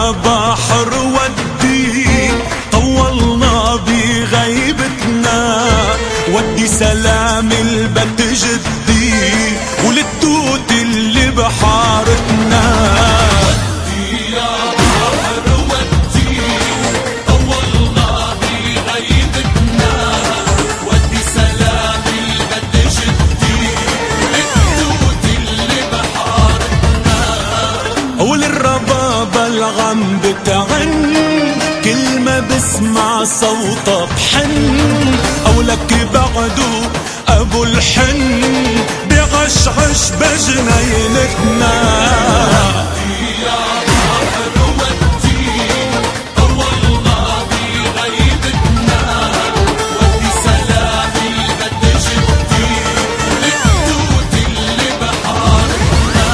بحر ودي طولنا بغيبتنا، ودي سلام البت جدي وللتوت اللي بحارتنا. ودي يا بحر ودي طولنا بغيبتنا، ودي سلام البت جدي وللتوت اللي بحارتنا. وللربابة الغم بتعن كل ما بسمع صوتها بحن، او لك بعده ابو الحن بغشغش بجنينتنا. يا بحر ودي طولنا بغيبتنا، ودي سلام البت جدي وللتوت اللي بحارتنا.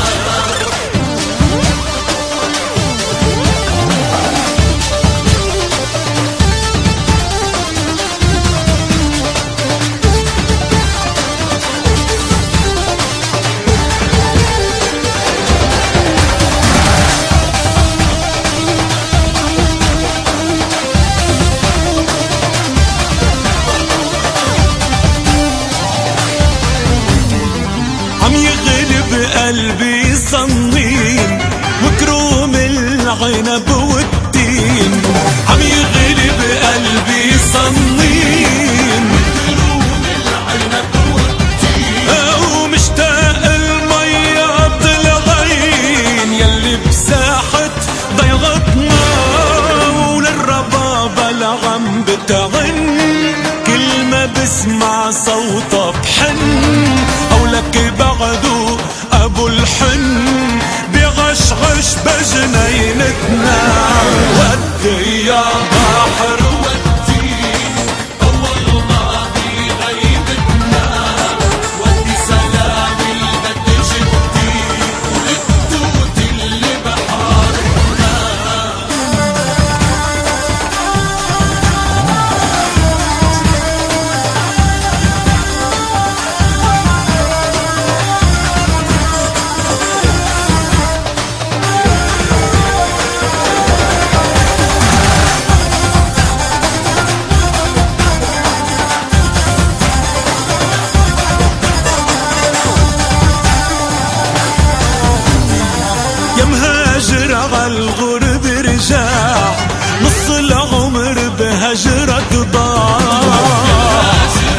قلبي صنين وكروم العنب والتين، عم يغلب قلبي صنين وكروم العنب والتين، ومشتاق المية العين يلي بساحة ضيغتنا. وللربابة الغم بتعن كل ما بسمع صوتها بحن، او لك بعده ابو الحن بغشغش بجنينتنا. ودي يا بحر ودي طولنا بغيبتنا، ودي سلام البت جدي وللتوت اللي بحارتنا. عالغرب رجع نص العمر بهجرك ضاع.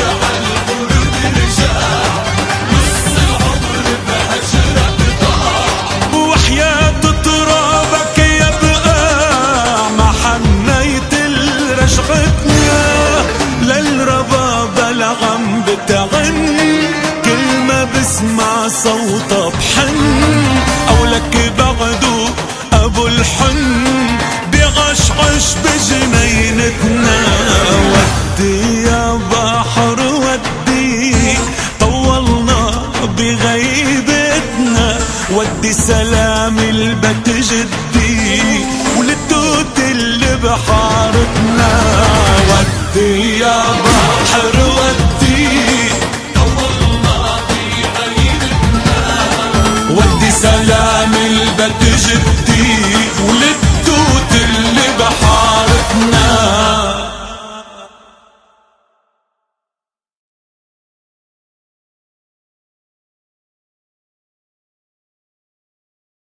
وحياة ترابك يبقى ما حنيت رجعتنا. للربابة الغم بتعن كل ما بسمع صوتها بحن، او لك بعده ابو الحن بغشغش بجنينتنا. ودي يا بحر ودي طولنا بغيبتنا، ودي سلام البت جدي وللتوت اللي بحارتنا. ودي يا بحر ودي طولنا بغيبتنا، ودي سلام البت جدي